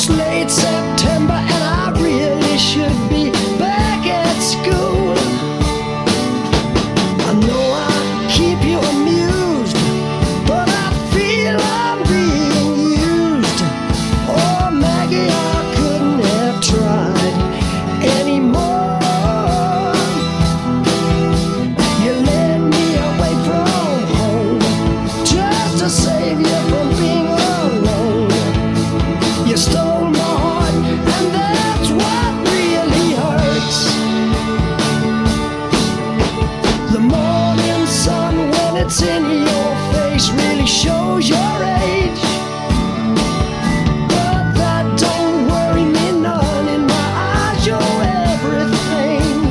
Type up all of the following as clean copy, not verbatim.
late September and I really should be back at school. I know I keep you amused, but I feel I'm being used. Oh, Maggie, I couldn't have tried anymore. You led me away from home just to save you from being alone. You stole my heart, and that's what really hurts. The morning sun, when it's in your face, really shows your age. But that don't worry me none. In my eyes, you're everything.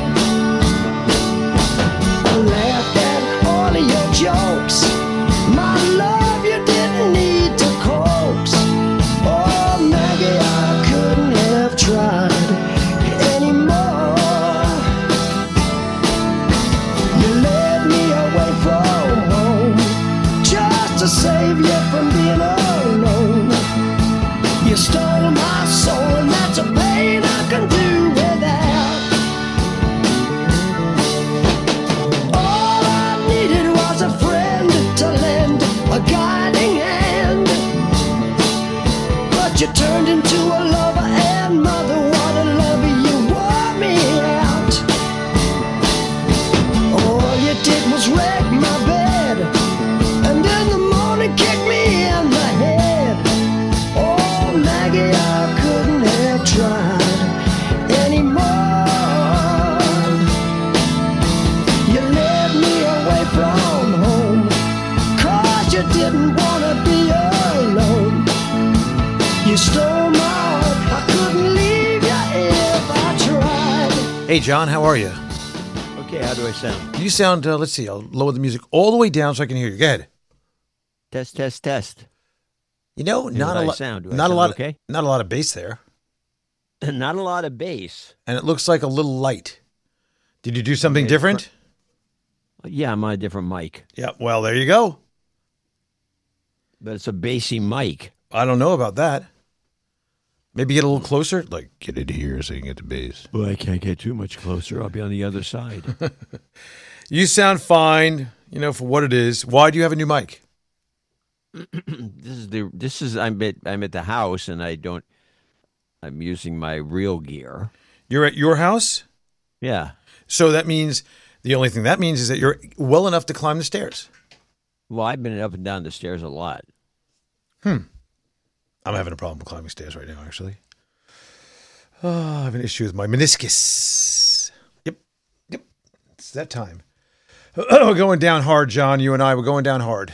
I laughed at all of your jokes. My love, you didn't need to coax. Oh, Maggie, I couldn't have tried anymore. You led me away from home just to save you from being alone. You stole my soul, and that's a pain I can do without. All I needed was a friend to lend a guiding hand. But you turned into a lover and mother. What a lover, you wore me out. All you did was wreck my bed, and in the morning kick me in the head. Oh, Maggie, I couldn't have tried anymore. You led me away from home, 'cause you didn't wanna be alone. You stole my heart, I couldn't leave you if I tried. Hey, John, how are you? Okay, how do I sound? You sound, let's see, I'll lower the music all the way down so I can hear you. Go ahead. Test, test, test. You know, not a I lot. sound? Do I Not a sound lot. okay? Not a lot of bass there, Not a lot of bass. and it looks like a little light. Did you do something different? Yeah, I'm on a different mic, Yeah. Well, there you go. but it's a bassy mic. I don't know about that. Maybe get a little closer. Like, get it here so you can get the bass. Well, I can't get too much closer. I'll be on the other side. You sound fine, for what it is. Why do you have a new mic? I'm at the house and I'm using my real gear. You're at your house? Yeah. So that means, the only thing that means is that you're well enough to climb the stairs. Well, I've been up and down the stairs a lot. I'm having a problem with climbing stairs right now, actually. Oh, I have an issue with my meniscus. Yep. It's that time. We're going down hard, John. You and I, we're going down hard.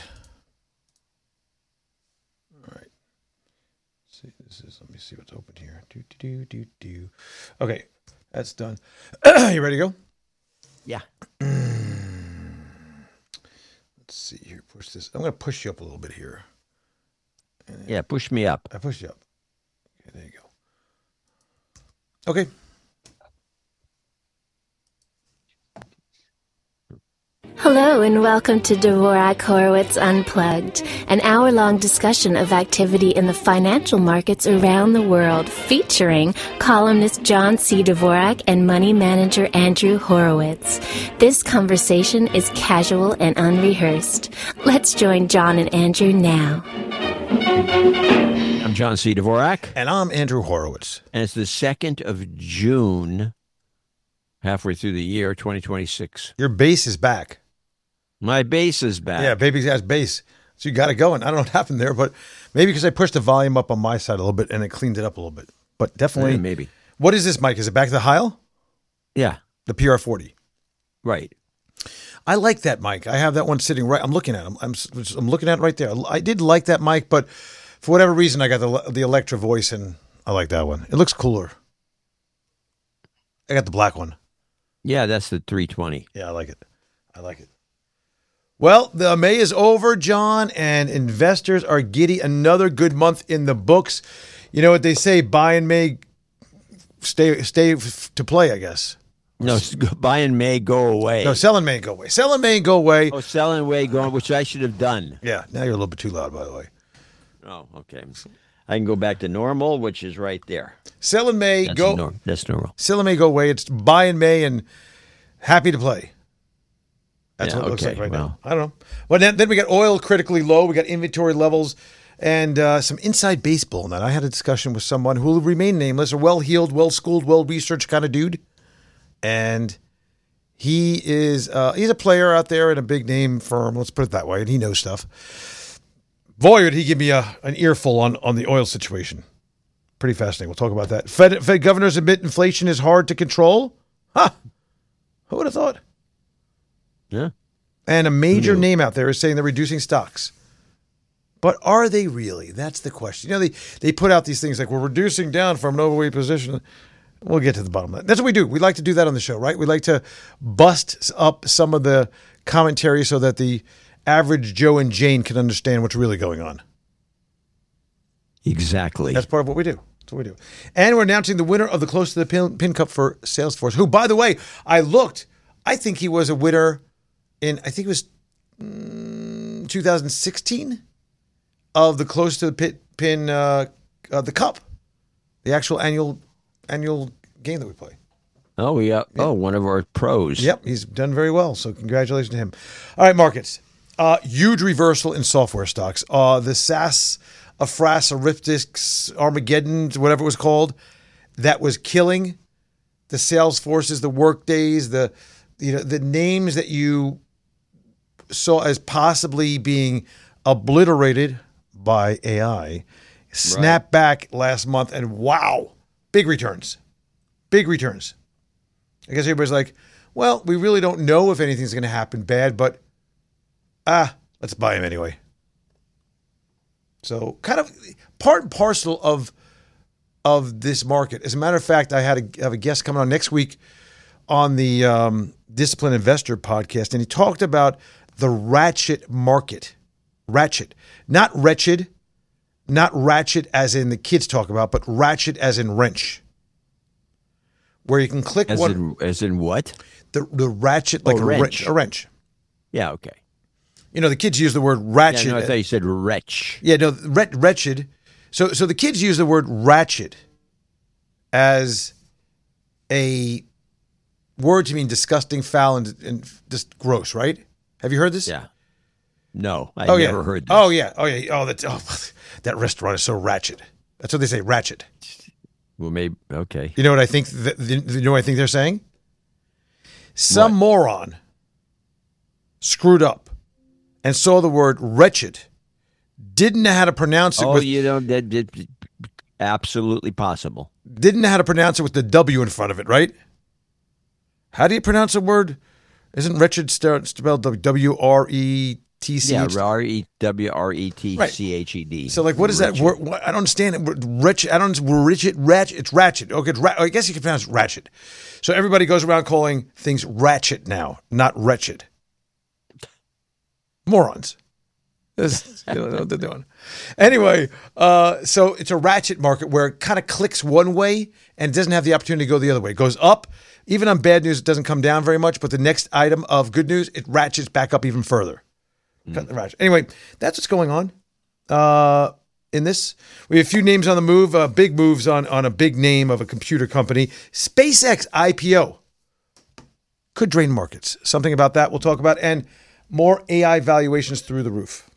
All right. Let me see what's open here. Do. Okay, that's done. You ready to go? Yeah. Let's see here. Push this. I'm going to push you up a little bit here. Yeah, push me up. I pushed you up. Okay, there you go. Okay. Hello and welcome to Dvorak Horowitz Unplugged, an hour-long discussion of activity in the financial markets around the world, featuring columnist John C. Dvorak and money manager Andrew Horowitz. This conversation is casual and unrehearsed. Let's join John and Andrew now. I'm John C. Dvorak. And I'm Andrew Horowitz. And it's the 2nd of June, halfway through the year, 2026. Your bass is back. My bass is back. Yeah, baby has bass. So you got it going. I don't know what happened there, but maybe because I pushed the volume up on my side a little bit and it cleaned it up a little bit. But definitely. Maybe. What is this mic? Is it back to the Heil? Yeah. The PR40. Right. I like that mic. I have that one sitting right. I'm looking at it. I'm looking at it right there. I did like that mic, but for whatever reason, I got the Electra voice, and I like that one. It looks cooler. I got the black one. Yeah, that's the 320. Yeah, I like it. Well, the May is over, John, and investors are giddy. Another good month in the books. You know what they say, buy in May, stay to play, I guess. No, buy in May, go away. No, sell in May and go away. Sell in May and go away. Oh, sell in May, go, which I should have done. Yeah, now you're a little bit too loud, by the way. Oh, okay. I can go back to normal, which is right there. Sell in May, go. That's normal. Sell in May, go away. It's buy in May and happy to play. That's Yeah, what it looks okay, like right well. now. I don't know. But then we got oil critically low. We got inventory levels and some inside baseball. And I had a discussion with someone who will remain nameless, a well-heeled, well-schooled, well-researched kind of dude. And he is he's a player out there in a big-name firm. Let's put it that way. And he knows stuff. Boy, would he give me an earful on the oil situation. Pretty fascinating. We'll talk about that. Fed governors admit inflation is hard to control. Huh. Who would have thought? Yeah. And a major name out there is saying they're reducing stocks. But are they really? That's the question. You know, they put out these things like, we're reducing down from an overweight position. We'll get to the bottom of that. That's what we do. We like to do that on the show, right? We like to bust up some of the commentary so that the average Joe and Jane can understand what's really going on. Exactly. That's part of what we do. That's what we do. And we're announcing the winner of the Close to the Pin Cup for Salesforce, who, by the way, I think he was a winner in, I think it was 2016 of the Close to the Pin, the Cup, the actual annual game that we play. Oh, yeah. Oh, one of our pros. Yep, he's done very well. So congratulations to him. All right, markets. Huge reversal in software stocks. The SaaS, Afras, Arithmetic, Armageddon, whatever it was called, that was killing the Salesforces, the Workdays, the names that you saw as possibly being obliterated by AI, snapped back last month, and wow, big returns. Big returns. I guess everybody's like, well, we really don't know if anything's going to happen bad, but let's buy them anyway. So kind of part and parcel of this market. As a matter of fact, I have a guest coming on next week on the Disciplined Investor podcast, and he talked about the ratchet market. Ratchet. Not wretched, not ratchet as in the kids talk about, but ratchet as in wrench. Where you can click as in what? The ratchet, like wrench. A wrench. Yeah, okay. You know, the kids use the word ratchet. Yeah, no, I thought you said wretch. Yeah, no, wretched. So the kids use the word ratchet as a word to mean disgusting, foul, and just gross, right? Have you heard this? Yeah. No, I never heard this. Oh, yeah. That restaurant is so ratchet. That's what they say, ratchet. Well, maybe, okay. You know what I think? You know what I think they're saying? Some moron screwed up and saw the word wretched, didn't know how to pronounce it. That's absolutely possible. Didn't know how to pronounce it with the W in front of it, right? How do you pronounce a word? Isn't wretched spelled W-R-E-T-C-H? Yeah, W-R-E-T-C-H-E-D. So, like, what is that word? I don't understand it. Wretched. I don't. Ratchet. It's ratchet. Okay, I guess you can pronounce it ratchet. So everybody goes around calling things ratchet now, not wretched. Morons. You don't know what they're doing. Anyway, so it's a ratchet market where it kind of clicks one way and it doesn't have the opportunity to go the other way. It goes up. Even on bad news, it doesn't come down very much. But the next item of good news, it ratchets back up even further. Cut the ratchet. Anyway, that's what's going on. In this, we have a few names on the move, big moves on a big name of a computer company. SpaceX IPO could drain markets. Something about that we'll talk about. And more AI valuations through the roof.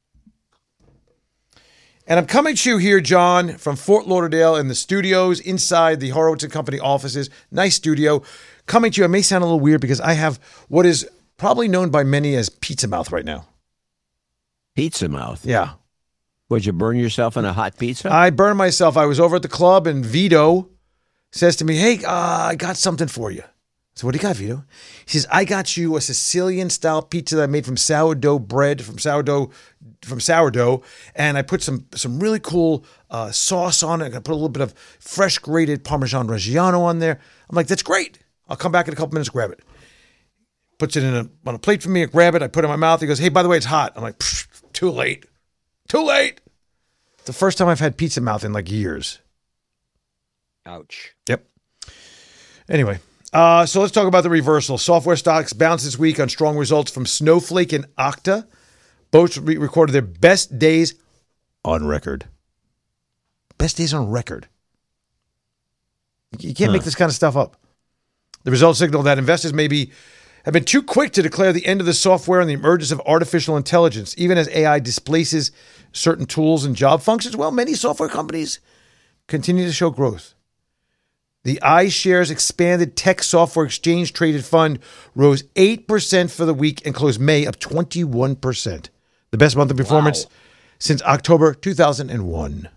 And I'm coming to you here, John, from Fort Lauderdale in the studios inside the Horowitz & Company offices. Nice studio. Coming to you, I may sound a little weird because I have what is probably known by many as pizza mouth right now. Pizza mouth? Yeah. Would you burn yourself on a hot pizza? I burned myself. I was over at the club and Vito says to me, hey, I got something for you. So what do you got, Vito? He says, I got you a Sicilian-style pizza that I made from sourdough bread, from sourdough, and I put some really cool sauce on it. I put a little bit of fresh grated Parmesan Reggiano on there. I'm like, that's great. I'll come back in a couple minutes, grab it. Puts it on a plate for me. I grab it. I put it in my mouth. He goes, hey, by the way, it's hot. I'm like, too late. Too late. It's the first time I've had pizza mouth in like years. Ouch. Yep. Anyway. So let's talk about the reversal. Software stocks bounced this week on strong results from Snowflake and Okta. Both recorded their best days on record. Best days on record. You can't make this kind of stuff up. The results signal that investors have been too quick to declare the end of the software and the emergence of artificial intelligence, even as AI displaces certain tools and job functions. Well, many software companies continue to show growth. The iShares Expanded Tech Software Exchange Traded Fund rose 8% for the week and closed May up 21%. The best month of performance since October 2001.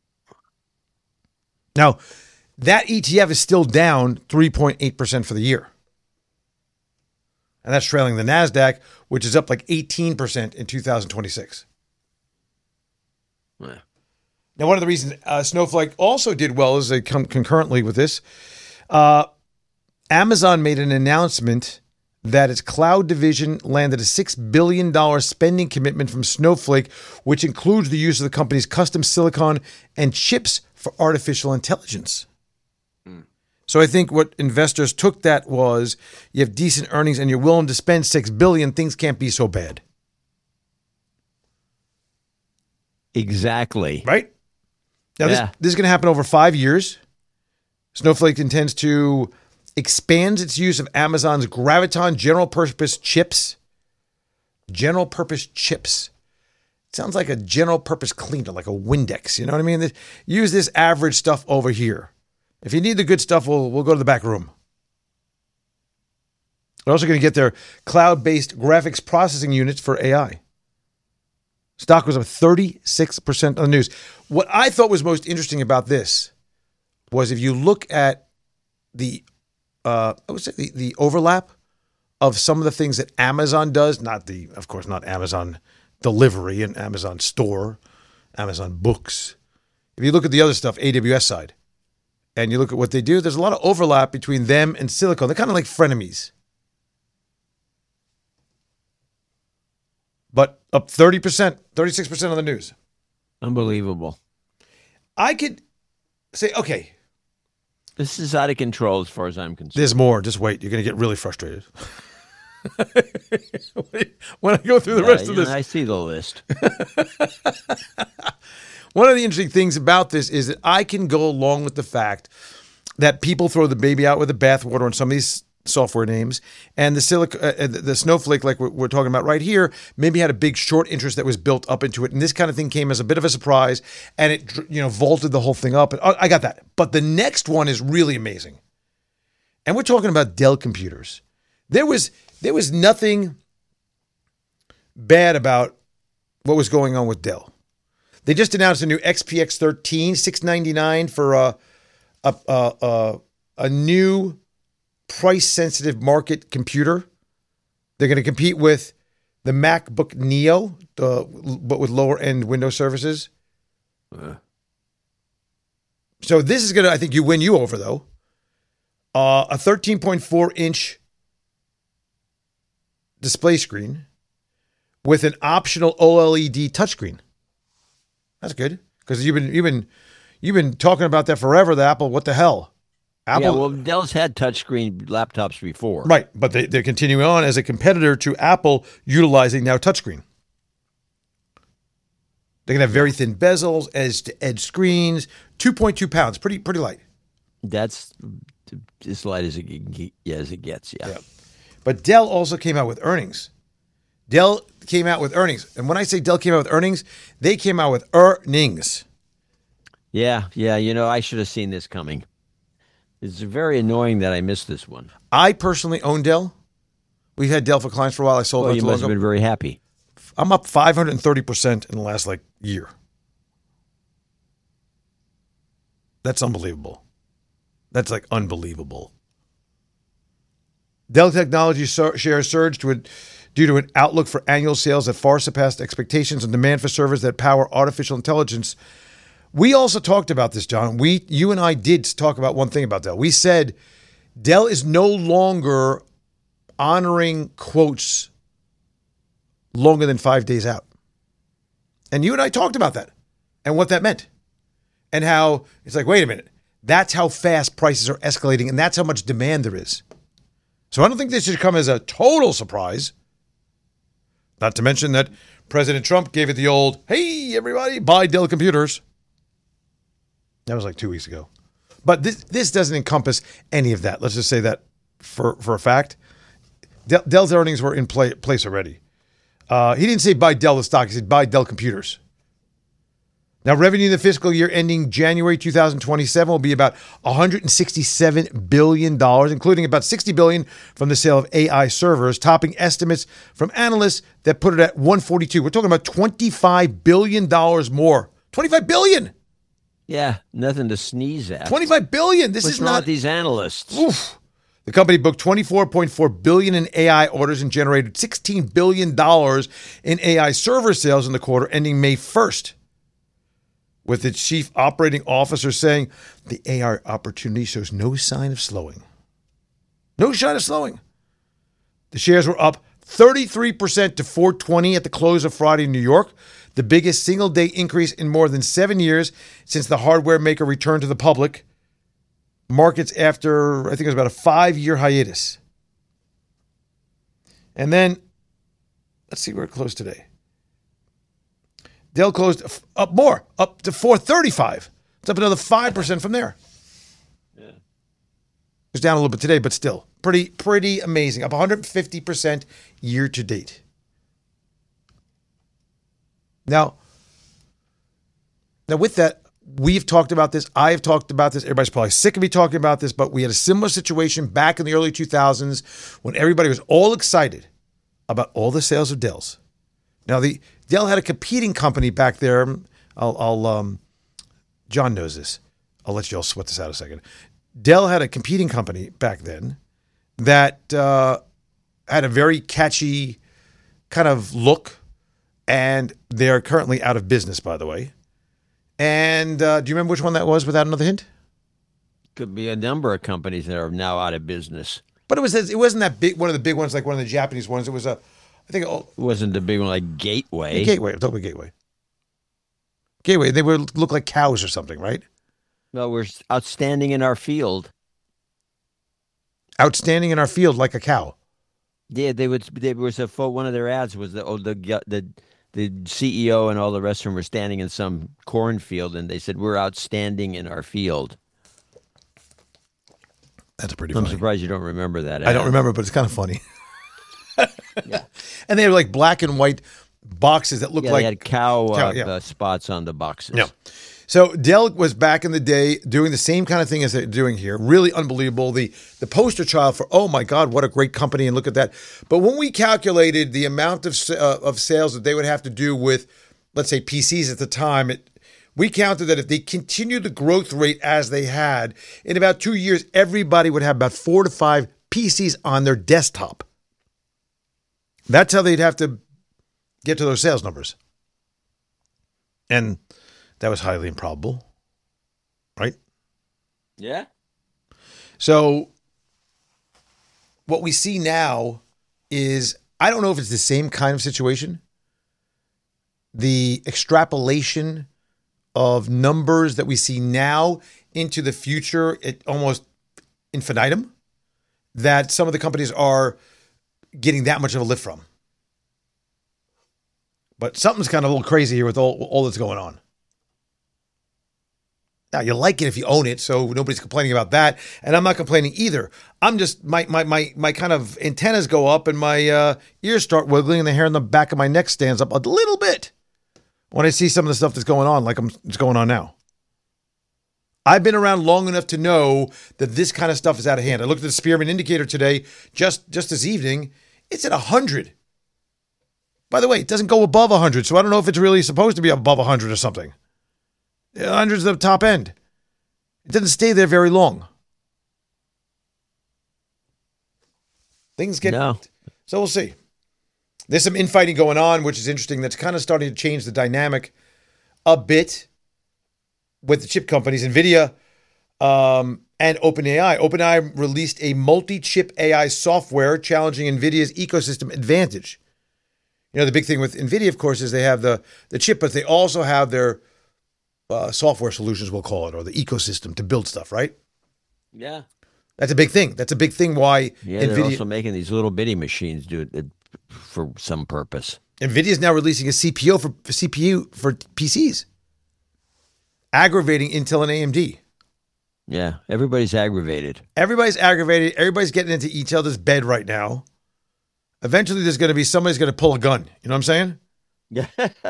Now, that ETF is still down 3.8% for the year. And that's trailing the NASDAQ, which is up like 18% in 2026. Yeah. Now, one of the reasons Snowflake also did well is they come concurrently with this. Amazon made an announcement that its cloud division landed a $6 billion spending commitment from Snowflake, which includes the use of the company's custom silicon and chips for artificial intelligence. So I think what investors took that was you have decent earnings and you're willing to spend $6 billion, things can't be so bad. Exactly. Right? Now, this is going to happen over 5 years. Snowflake intends to expand its use of Amazon's Graviton general purpose chips. General purpose chips. It sounds like a general purpose cleaner, like a Windex. You know what I mean? Use this average stuff over here. If you need the good stuff, we'll go to the back room. They're also going to get their cloud-based graphics processing units for AI. Stock was up 36% on the news. What I thought was most interesting about this was if you look at the overlap of some of the things that Amazon does, not Amazon delivery and Amazon store, Amazon books. If you look at the other stuff, AWS side, and you look at what they do, there's a lot of overlap between them and Silicon. They're kind of like frenemies. But up 30%, 36% on the news. Unbelievable. I could say, okay. This is out of control as far as I'm concerned. There's more. Just wait. You're going to get really frustrated. When I go through the rest of this. I see the list. One of the interesting things about this is that I can go along with the fact that people throw the baby out with the bathwater on some of these software names, and the Snowflake, like we're talking about right here, maybe had a big short interest that was built up into it, and this kind of thing came as a bit of a surprise, and it vaulted the whole thing up. And I got that, but the next one is really amazing, and we're talking about Dell computers. There was nothing bad about what was going on with Dell. They just announced a new XPX 13, $699 for a new price-sensitive market computer. They're going to compete with the MacBook Neo, but with lower-end Windows services. So this is going to, I think, win you over, though. A 13.4-inch display screen with an optional OLED touchscreen. That's good, because you've been talking about that forever. The Apple, what the hell? Apple, Dell's had touchscreen laptops before, right? But they're continuing on as a competitor to Apple, utilizing now touchscreen. They're gonna have very thin bezels, edge-to-edge screens, 2.2 pounds, pretty light. That's as light as it gets. Yeah. But Dell also came out with earnings. And when I say Dell came out with earnings, they came out with earnings. Yeah. I should have seen this coming. It's very annoying that I missed this one. I personally own Dell. We've had Dell for clients for a while. I sold it. You must have been very happy. I'm up 530% in the last year. That's unbelievable. That's unbelievable. Dell Technologies shares surged due to an outlook for annual sales that far surpassed expectations and demand for servers that power artificial intelligence. We also talked about this, John. You and I did talk about one thing about Dell. We said Dell is no longer honoring quotes longer than 5 days out. And you and I talked about that and what that meant. And how it's wait a minute, that's how fast prices are escalating and that's how much demand there is. So I don't think this should come as a total surprise. Not to mention that President Trump gave it the old, hey, everybody, buy Dell computers. That was like 2 weeks ago. But this doesn't encompass any of that. Let's just say that for a fact. Dell's earnings were in place already. He didn't say buy Dell the stock. He said buy Dell Computers. Now, revenue in the fiscal year ending January 2027 will be about $167 billion, including about $60 billion from the sale of AI servers, topping estimates from analysts that put it at $142. We're talking about $25 billion more. $25 billion! Yeah, nothing to sneeze at. $25 billion! This What's is wrong not... with these analysts? Oof. The company booked $24.4 billion in AI orders and generated $16 billion in AI server sales in the quarter ending May 1st. With its chief operating officer saying the AI opportunity shows no sign of slowing. No sign of slowing. The shares were up 33% to $420 at the close of Friday in New York, the biggest single-day increase in more than 7 years since the hardware maker returned to the public markets after, I think it was about a 5-year hiatus. And then, let's see where it closed today. Dell closed up more, up to $435. It's up another 5% from there. Yeah. It's down a little bit today, but still pretty amazing. Up 150% year to date. Now with that, we've talked about this. I've talked about this. Everybody's probably sick of me talking about this, but we had a similar situation back in the early 2000s when everybody was all excited about all the sales of Dells. Now, Dell had a competing company back there. John knows this. I'll let you all sweat this out a second. Dell had a competing company back then that had a very catchy kind of look, and they're currently out of business, by the way. And do you remember which one that was without another hint? Could be a number of companies that are now out of business. But it wasn't that big, one of the big ones, like one of the Japanese ones. It was I think it wasn't the big one like Gateway. Gateway. I'm talking about Gateway. Gateway. They would look like cows or something, right? No, we're outstanding in our field. Outstanding in our field, like a cow. Yeah, there was one of their ads was the CEO and all the rest of them were standing in some cornfield, and they said we're outstanding in our field. That's pretty funny. I'm surprised you don't remember that ad. I don't remember, but it's kind of funny. Yeah. And they were like black and white boxes that looked like... they had cow spots on the boxes. Yeah. So Dell was back in the day doing the same kind of thing as they're doing here. Really unbelievable. The poster child for, oh my God, what a great company, and look at that. But when we calculated the amount of sales that they would have to do with, let's say, PCs at the time, we counted that if they continued the growth rate as they had, in about 2 years, everybody would have about 4 to 5 PCs on their desktop. That's how they'd have to get to those sales numbers. And that was highly improbable, right? Yeah. So what we see now is, I don't know if it's the same kind of situation. The extrapolation of numbers that we see now into the future, it almost infinitum, that some of the companies are getting that much of a lift from. But something's kind of a little crazy here with all that's going on. Now, you like it if you own it, so nobody's complaining about that. And I'm not complaining either. I'm just, my kind of antennas go up and my ears start wiggling and the hair on the back of my neck stands up a little bit when I see some of the stuff that's going on, like it's going on now. I've been around long enough to know that this kind of stuff is out of hand. I looked at the Spearman indicator today, just this evening. It's at 100. By the way, it doesn't go above 100, so I don't know if it's really supposed to be above 100 or something. 100's the top end. It doesn't stay there very long. Things get... No. So we'll see. There's some infighting going on, which is interesting. That's kind of starting to change the dynamic a bit with the chip companies, NVIDIA and OpenAI. OpenAI released a multi-chip AI software challenging NVIDIA's ecosystem advantage. You know, the big thing with NVIDIA, of course, is they have the chip, but they also have their software solutions, we'll call it, or the ecosystem to build stuff, right? Yeah. That's a big thing. That's a big thing why NVIDIA... they're also making these little bitty machines do it for some purpose. NVIDIA is now releasing a CPU for PCs. aggravating Intel and AMD. Yeah, everybody's aggravated. Everybody's aggravated. Everybody's getting into each other's bed right now. Eventually, there's going to be somebody's going to pull a gun. You know what I'm saying? Yeah.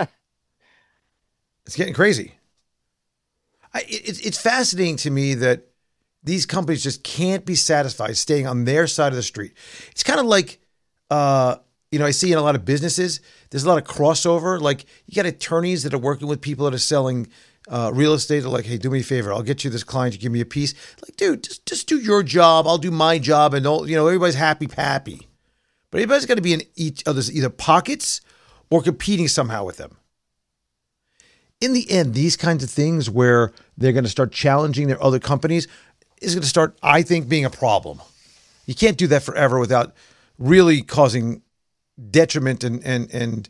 It's getting crazy. It's fascinating to me that these companies just can't be satisfied staying on their side of the street. It's kind of like, I see in a lot of businesses, there's a lot of crossover. Like, you got attorneys that are working with people that are selling real estate. They're like, hey, do me a favor. I'll get you this client. You give me a piece. Like, dude, just do your job. I'll do my job. And, everybody's happy. But everybody's got to be in each other's either pockets or competing somehow with them. In the end, these kinds of things where they're going to start challenging their other companies is going to start, I think, being a problem. You can't do that forever without really causing detriment and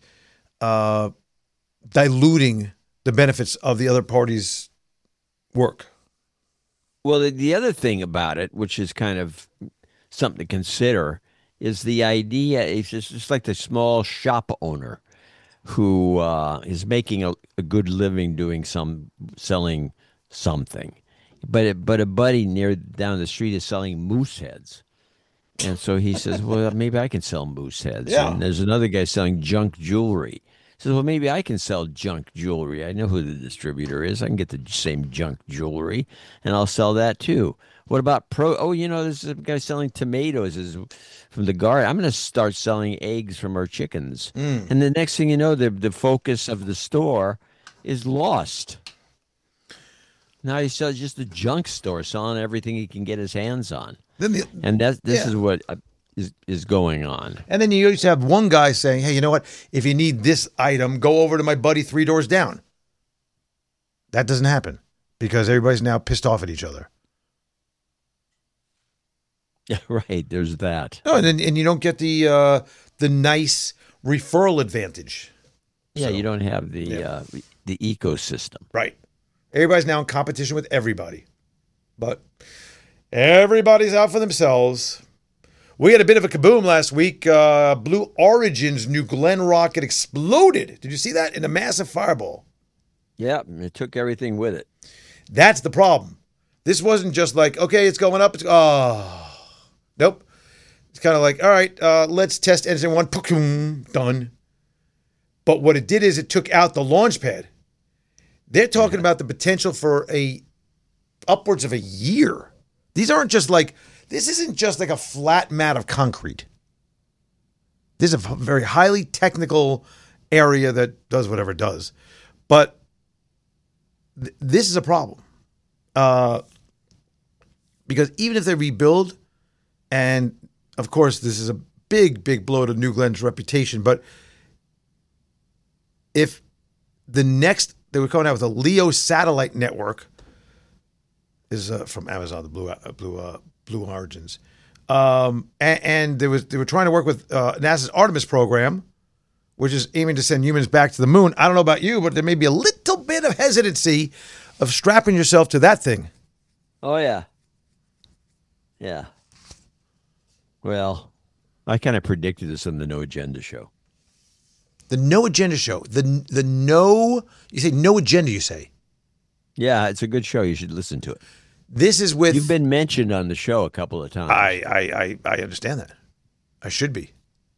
diluting the benefits of the other party's work. Well, the other thing about it, which is kind of something to consider, is the idea. It's just like the small shop owner who is making a good living selling something, but a buddy down the street is selling moose heads, and so he says, "Well, maybe I can sell moose heads." Yeah. And there's another guy selling junk jewelry. He says, "Well, maybe I can sell junk jewelry. I know who the distributor is. I can get the same junk jewelry, and I'll sell that too." What about there's a guy selling tomatoes from the garden. I'm going to start selling eggs from our chickens. And the next thing you know, the focus of the store is lost. Now he sells just a junk store, selling everything he can get his hands on. And this is what is going on. And then you used to have one guy saying, hey, you know what? If you need this item, go over to my buddy 3 doors down. That doesn't happen because everybody's now pissed off at each other. Yeah, right. There's that. No, and you don't get the nice referral advantage. Yeah, So, you don't have the ecosystem. Right. Everybody's now in competition with everybody. But everybody's out for themselves. We had a bit of a kaboom last week. Blue Origin's New Glenn rocket exploded. Did you see that? In a massive fireball. Yeah, it took everything with it. That's the problem. This wasn't just like, okay, it's going up. Nope. It's kind of like, all right, let's test engine 1. Done. But what it did is it took out the launch pad. They're talking about the potential for upwards of a year. This isn't just like a flat mat of concrete. This is a very highly technical area that does whatever it does. But this is a problem. Because even if they rebuild, and of course this is a big, big blow to New Glenn's reputation, but if they were coming out with a LEO satellite network, this is from Amazon, the Blue Origins, and they were trying to work with NASA's Artemis program, which is aiming to send humans back to the moon. I don't know about you, but there may be a little bit of hesitancy of strapping yourself to that thing. Oh, yeah. Yeah. Well, I kind of predicted this on the No Agenda show. The No Agenda show. The no, you say No Agenda, you say? Yeah, it's a good show. You should listen to it. This is with... You've been mentioned on the show a couple of times. I understand that. I should be.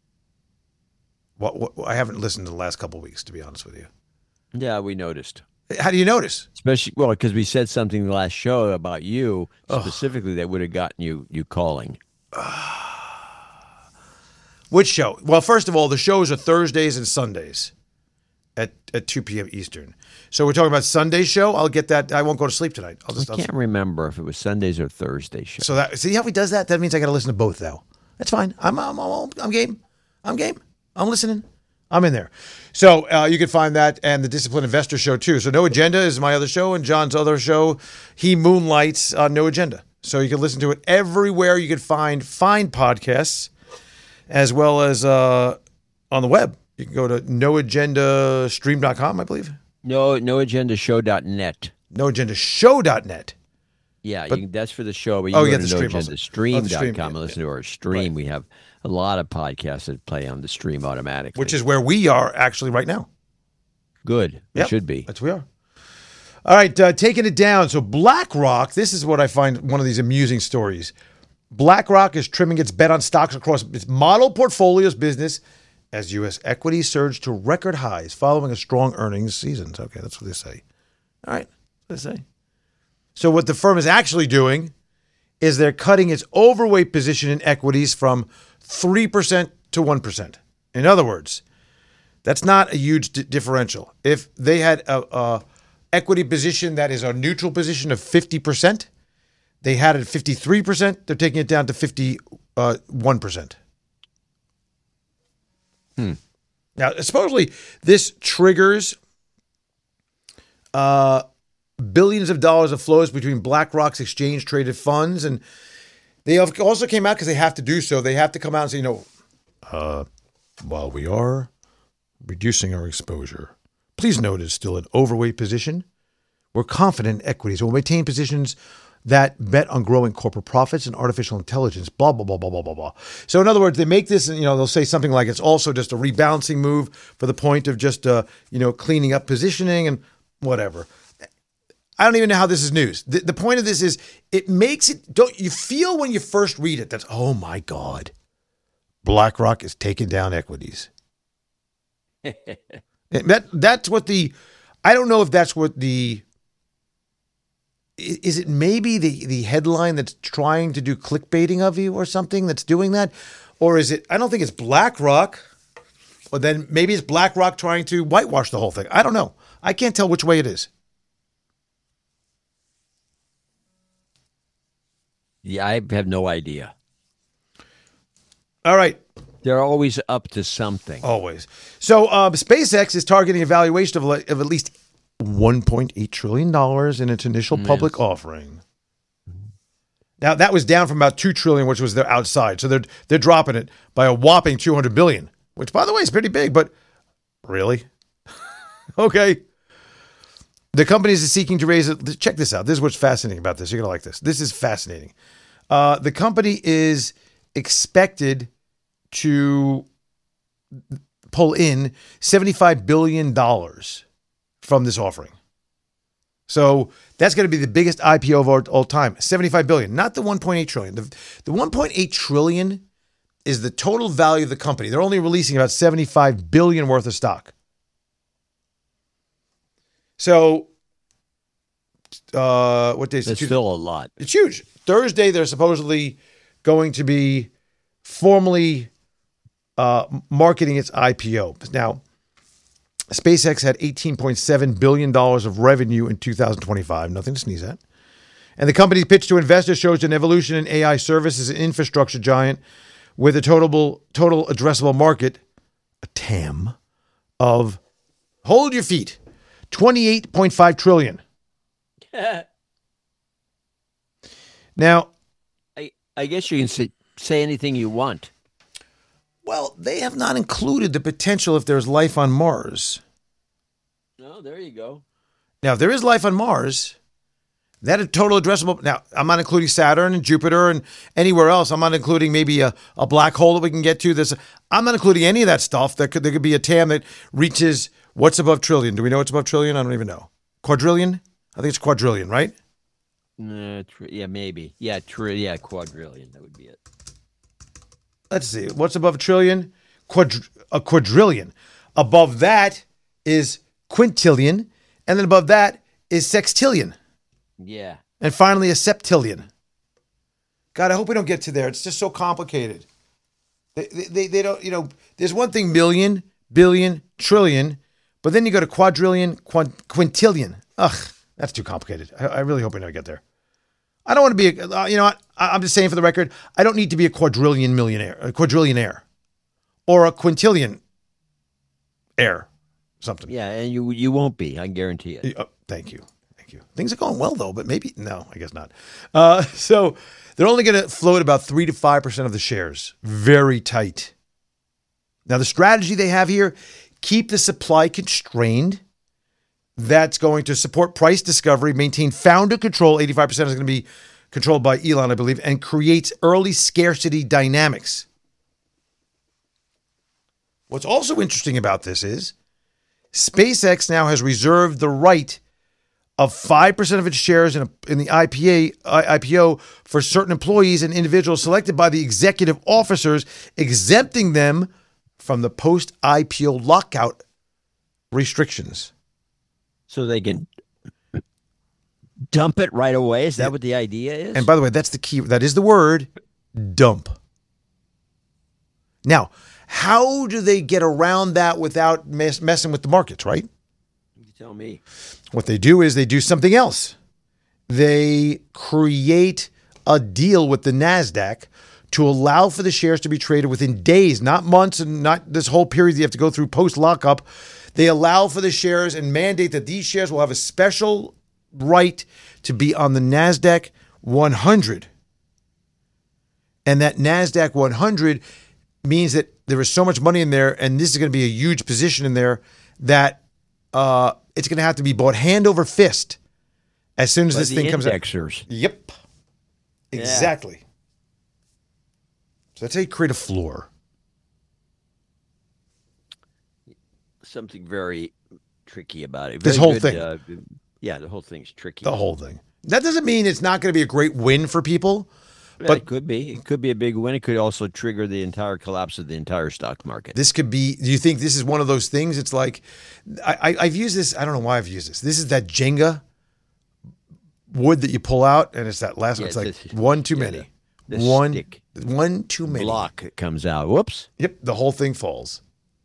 What I haven't listened to the last couple of weeks, to be honest with you. Yeah, we noticed. How do you notice? Especially, well, because we said something in the last show about you specifically that would have gotten you calling. Which show? Well, first of all, the shows are Thursdays and Sundays at 2 p.m. Eastern. So we're talking about Sunday's show. I'll get that. I won't go to sleep tonight. I can't remember if it was Sundays or Thursday show. So see how he does that? That means I got to listen to both, though. That's fine. I'm game. I'm game. I'm listening. I'm in there. So you can find that and the Disciplined Investor show, too. So No Agenda is my other show, and John's other show, he moonlights on No Agenda. So you can listen to it everywhere you can find fine podcasts, as well as on the web. You can go to noagendastream.com, I believe. Noagendashow.net. Noagendashow.net. Yeah, that's for the show, but you can go to noagendastream.com and listen to our stream. Right. We have a lot of podcasts that play on the stream automatically. Which is where we are actually right now. Good. It should be. That's where we All right, taking it down. So BlackRock, this is what I find one of these amusing stories. BlackRock is trimming its bet on stocks across its model portfolio's business as U.S. equities surge to record highs following a strong earnings season. Okay, that's what they say. All right, that's what they say. So what the firm is actually doing is they're cutting its overweight position in equities from 3% to 1%. In other words, that's not a huge differential. If they had a equity position that is a neutral position of 50%, they had it at 53%, they're taking it down to 51%. Now, supposedly, this triggers billions of dollars of flows between BlackRock's exchange-traded funds, and they also came out because they have to do so. They have to come out and say, while we are reducing our exposure, please note it's still an overweight position. We're confident in equities. We'll maintain positions that bet on growing corporate profits and artificial intelligence, blah, blah, blah, blah, blah, blah, blah. So in other words, they make this, and they'll say something like it's also just a rebalancing move for the point of just, cleaning up positioning and whatever. I don't even know how this is news. The point of this is it makes it, don't you feel when you first read it, that's, oh my God, BlackRock is taking down equities. That's what I don't know if that's what is it maybe the headline that's trying to do clickbaiting of you or something that's doing that? Or is it, I don't think it's BlackRock, or then maybe it's BlackRock trying to whitewash the whole thing. I don't know. I can't tell which way it is. Yeah, I have no idea. All right. They're always up to something. Always. So SpaceX is targeting a valuation of at least $1.8 trillion in its initial public offering. Now, that was down from about $2 trillion, which was their outside. So they're dropping it by a whopping $200 billion, which, by the way, is pretty big, but really? Okay. The company is seeking to raise it. Check this out. This is what's fascinating about this. You're going to like this. This is fascinating. The company is expected to pull in $75 billion from this offering. So that's going to be the biggest IPO of all time. $75 billion, not the $1.8 trillion. The $1.8 trillion is the total value of the company. They're only releasing about $75 billion worth of stock. So, what day is it? That's still a lot. It's huge. Thursday, they're supposedly going to be formally marketing its IPO. Now, SpaceX had $18.7 billion of revenue in 2025. Nothing to sneeze at. And the company's pitch to investors shows an evolution in AI services and infrastructure giant with a total addressable market, a TAM, of, hold your feet, $28.5 trillion. Now, I guess you can say anything you want. Well, they have not included the potential if there's life on Mars. Oh, there you go. Now, if there is life on Mars, that is total addressable. Now, I'm not including Saturn and Jupiter and anywhere else. I'm not including maybe a black hole that we can get to. I'm not including any of that stuff. There could be a TAM that reaches what's above trillion. Do we know what's above trillion? I don't even know. Quadrillion? I think it's quadrillion, right? Yeah, maybe. Yeah, quadrillion. That would be it. Let's see. What's above a trillion? A quadrillion. Above that is quintillion. And then above that is sextillion. Yeah. And finally a septillion. God, I hope we don't get to there. It's just so complicated. They don't, there's one thing, million, billion, trillion, but then you go to quadrillion, quintillion. Ugh, that's too complicated. I really hope we never get there. I don't want to be, I'm just saying for the record, I don't need to be a quadrillionaire, or a quintillion heir, something. Yeah, and you won't be, I guarantee it. Thank you. Things are going well, though, but maybe, no, I guess not. So they're only going to float about 3 to 5% of the shares. Very tight. Now, the strategy they have here, keep the supply constrained. That's going to support price discovery, maintain founder control. 85% is going to be controlled by Elon, I believe, and creates early scarcity dynamics. What's also interesting about this is SpaceX now has reserved the right of 5% of its shares in the IPO for certain employees and individuals selected by the executive officers, exempting them from the post-IPO lockout restrictions. So they can dump it right away? Is that what the idea is? And by the way, that's the key. That is the word, dump. Now, how do they get around that without messing with the markets, right? You tell me. What they do is they do something else. They create a deal with the NASDAQ to allow for the shares to be traded within days, not months, and not this whole period you have to go through post-lockup. They allow for the shares and mandate that these shares will have a special right to be on the NASDAQ 100. And that NASDAQ 100 means that there is so much money in there, and this is going to be a huge position in there, that it's going to have to be bought hand over fist as soon as this thing comes out. Yep. Exactly. Yeah. So that's how you create a floor. Something very tricky about it. This whole thing. The whole thing's tricky. The whole thing. That doesn't mean it's not going to be a great win for people. But it could be. It could be a big win. It could also trigger the entire collapse of the entire stock market. This could be, do you think this is one of those things? It's like, I've used this, I don't know why I've used this. This is that Jenga wood that you pull out, and it's that last one. It's like one too many. One too many. Block comes out. Whoops. Yep, the whole thing falls.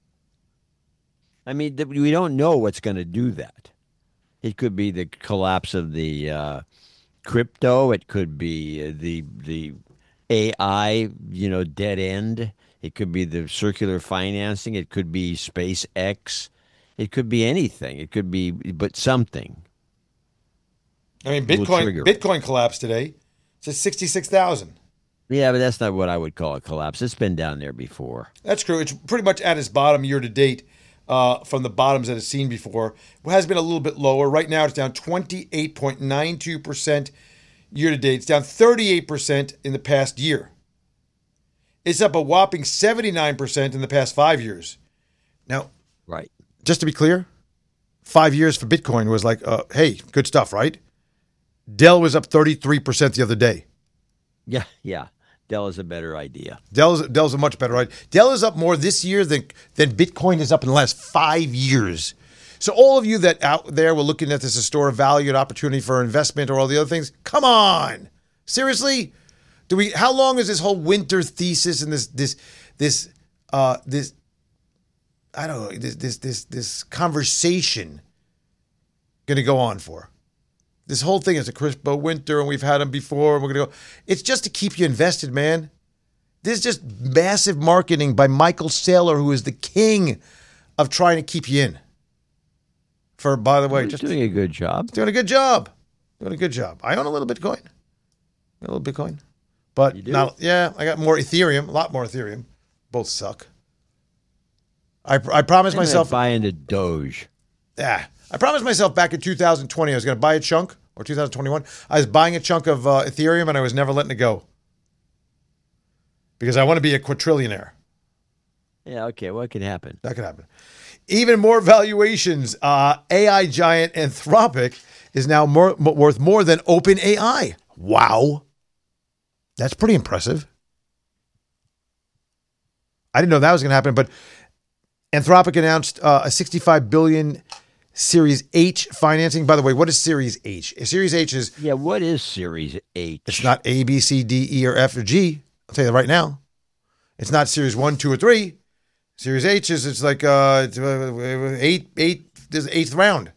I mean, we don't know what's going to do that. It could be the collapse of the crypto. It could be the AI, dead end. It could be the circular financing. It could be SpaceX. It could be anything. It could be, but something. I mean, Bitcoin collapsed today. It's at 66,000. Yeah, but that's not what I would call a collapse. It's been down there before. That's true. It's pretty much at its bottom year to date. From the bottoms that it's seen before. It has been a little bit lower. Right now, it's down 28.92% year to date. It's down 38% in the past year. It's up a whopping 79% in the past 5 years. Now, right. Just to be clear, 5 years for Bitcoin was like, hey, good stuff, right? Dell was up 33% the other day. Yeah. Dell is a better idea. Dell's a much better idea. Dell is up more this year than Bitcoin is up in the last 5 years. So all of you that out there were looking at this as a store of value and opportunity for investment or all the other things, come on. Seriously? How long is this whole winter thesis and this conversation going to go on for? This whole thing is a crypto winter, and we've had them before, and we're going to go. It's just to keep you invested, man. This is just massive marketing by Michael Saylor, who is the king of trying to keep you in. By the way, just doing a good job. Doing a good job. I own a little Bitcoin. But you do? Now, I got more Ethereum, a lot more Ethereum. Both suck. I promised myself. Buy into Doge. Yeah. I promised myself back in 2020 I was going to buy a chunk, or 2021. I was buying a chunk of Ethereum, and I was never letting it go. Because I want to be a quadrillionaire. Yeah, okay. What could happen? That could happen. Even more valuations. AI giant Anthropic is now worth more than OpenAI. Wow. That's pretty impressive. I didn't know that was going to happen, but Anthropic announced a $65 billion Series H financing. By the way, what is Series H? Series H is... Yeah, what is Series H? It's not A, B, C, D, E, or F, or G. I'll tell you that right now. It's not Series 1, 2, or 3. Series H is, it's like there's eighth round.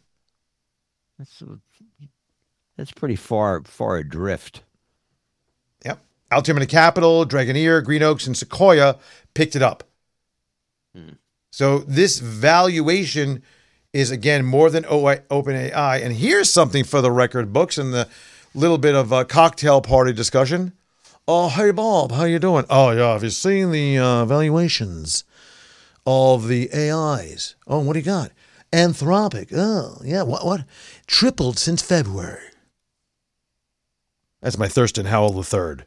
That's pretty far adrift. Yep. Altimeter Capital, Dragoneer, Green Oaks, and Sequoia picked it up. So this valuation is, again, more than OpenAI. And here's something for the record books and the little bit of a cocktail party discussion. Oh, hey, Bob, how you doing? Oh, yeah, have you seen the valuations of the AIs? Oh, what do you got? Anthropic. Oh, yeah, what? Tripled since February. That's my Thurston Howell III.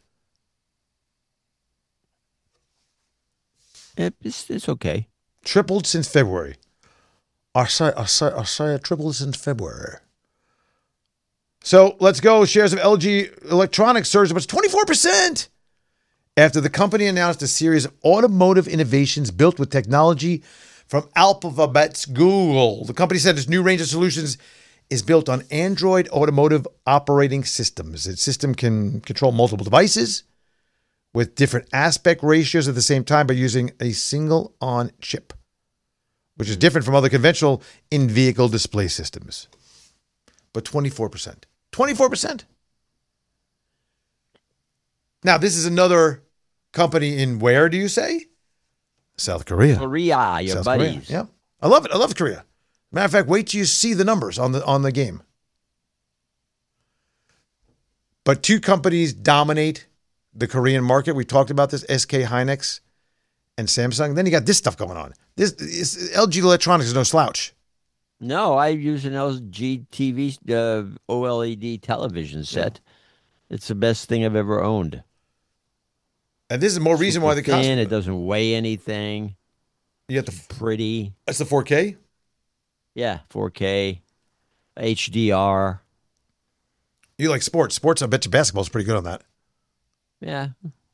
It's okay. Tripled since February. I say tripled since February. So let's go. Shares of LG Electronics surged about 24% after the company announced a series of automotive innovations built with technology from Alphabet's Google. The company said its new range of solutions is built on Android automotive operating systems. Its system can control multiple devices with different aspect ratios at the same time by using a single on chip, which is different from other conventional in-vehicle display systems. But 24%. 24%. Now, this is another company in where, do you say? South Korea. Korea, your South buddies. Korea. Yeah. I love it. I love Korea. Matter of fact, wait till you see the numbers on the game. But two companies dominate the Korean market. We talked about this, SK Hynix and Samsung. Then you got this stuff going on. This LG Electronics is no slouch. No, I use an LG TV OLED television set. Yeah. It's the best thing I've ever owned. And this is more reason why the cost. It doesn't weigh anything. You got pretty. That's the 4K? Yeah, 4K, HDR. You like sports. Sports, I bet you basketball's pretty good on that. Yeah.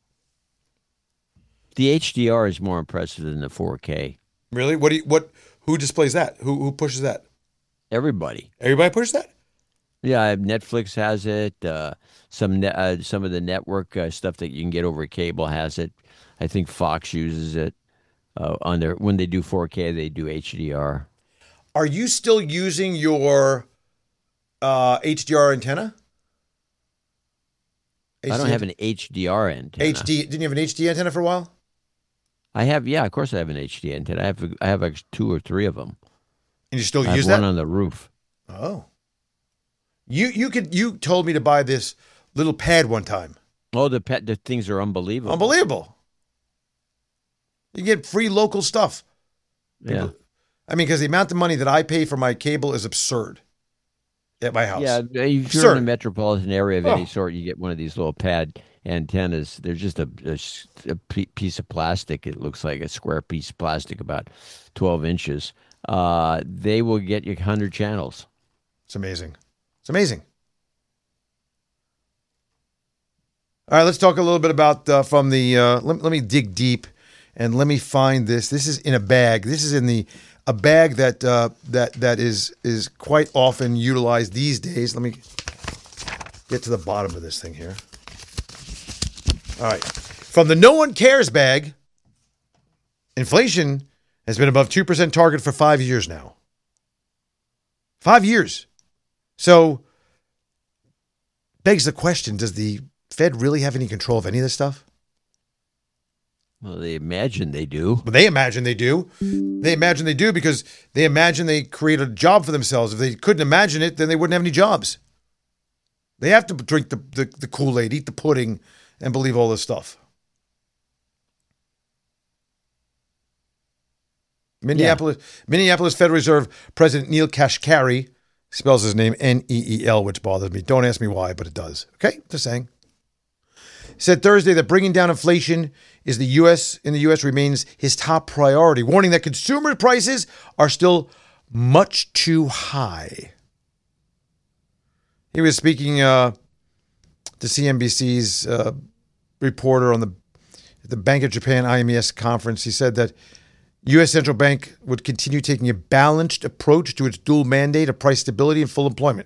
The HDR is more impressive than the 4K. Really? Who displays that? Who pushes that? Everybody. Everybody pushes that? Yeah, Netflix has it. Some of the network stuff that you can get over cable has it. I think Fox uses it on their when they do 4K, they do HDR. Are you still using your HDR antenna? I don't have an HDR antenna. Didn't you have an HD antenna for a while? I have, yeah, of course I have an HD antenna. I have like 2 or 3 of them. And you still I use have that? one on the roof. Oh. You told me to buy this little pad one time. Oh, the things are unbelievable. Unbelievable. You get free local stuff. Yeah. I mean, because the amount of money that I pay for my cable is absurd at my house. Yeah, if you're in a metropolitan area of any sort, you get one of these little pad antennas. They're just a piece of plastic. It looks like a square piece of plastic, about 12 inches. They will get you 100 channels. It's amazing. It's amazing. All right, let's talk a little bit about from the. Let me dig deep, and let me find this. This is in a bag. This is in a bag that is quite often utilized these days. Let me get to the bottom of this thing here. All right, from the No One Cares bag. Inflation has been above 2% target for 5 years now. 5 years. So, begs the question, does the Fed really have any control of any of this stuff? Well, they imagine they do. Well, they imagine they do. They imagine they do because they imagine they create a job for themselves. If they couldn't imagine it, then they wouldn't have any jobs. They have to drink the Kool-Aid, eat the pudding, and believe all this stuff. Minneapolis Federal Reserve President Neil Kashkari spells his name Neel, which bothers me. Don't ask me why, but it does. Okay, just saying. Said Thursday that bringing down inflation in the U.S. remains his top priority, warning that consumer prices are still much too high. He was speaking to CNBC's reporter on the Bank of Japan IMES conference. He said that U.S. Central Bank would continue taking a balanced approach to its dual mandate of price stability and full employment.